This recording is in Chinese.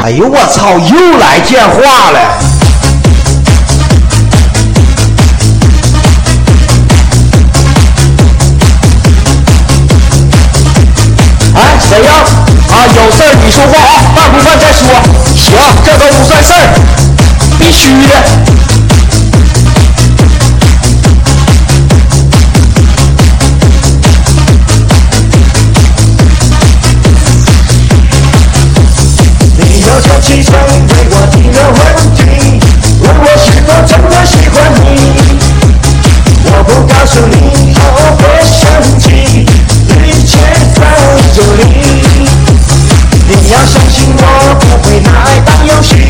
哎呦我操，又来电话了！哎，谁呀？啊，有事儿你说话啊，办不办再说。行，这都不算事儿，必须的。你要叫起床对我提个问题，问我是否真的喜欢你。我不告诉你，哦，别生气，一切在这里。你要相信我不会拿爱当游戏。